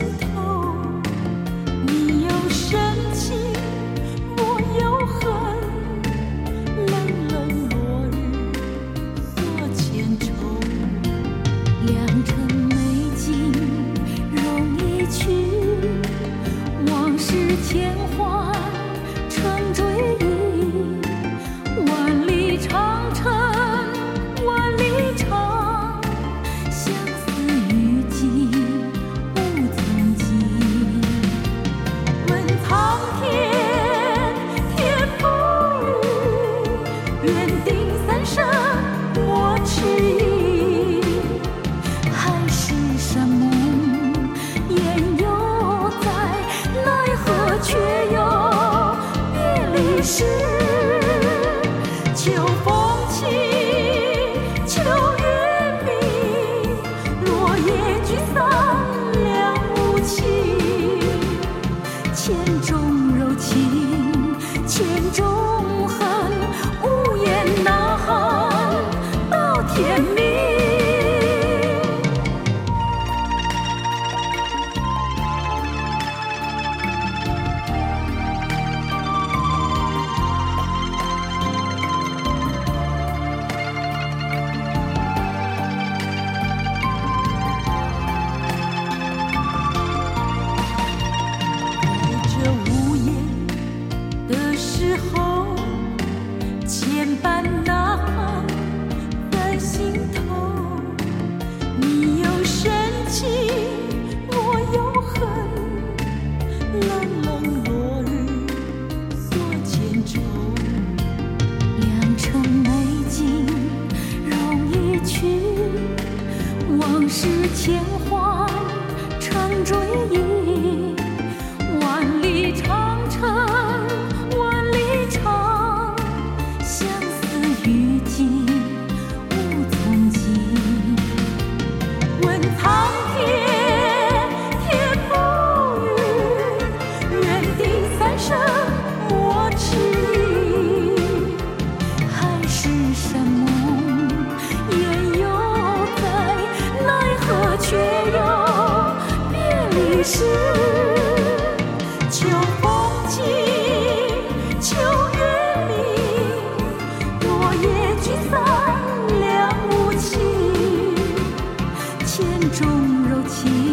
头。你有深情，我有恨，冷冷落日锁千愁。良辰美景容易去，往事牵换成追忆。万里长城万里长，相思雨季无从尽。问苍天天不语，缘定三生我痴意。海誓山盟烟犹在，奈何却又别离时。秋风起，秋月明，落叶聚散两无情。千种柔情，千种恨，无言呐喊到天明。时候，牵绊呐喊在心头。你有深情，我有恨，冷冷落日锁千愁。良辰美景容易去，往事牵换成追忆。万里长城却又别离时。秋风起，秋月明，落叶聚散两无情。千种柔情。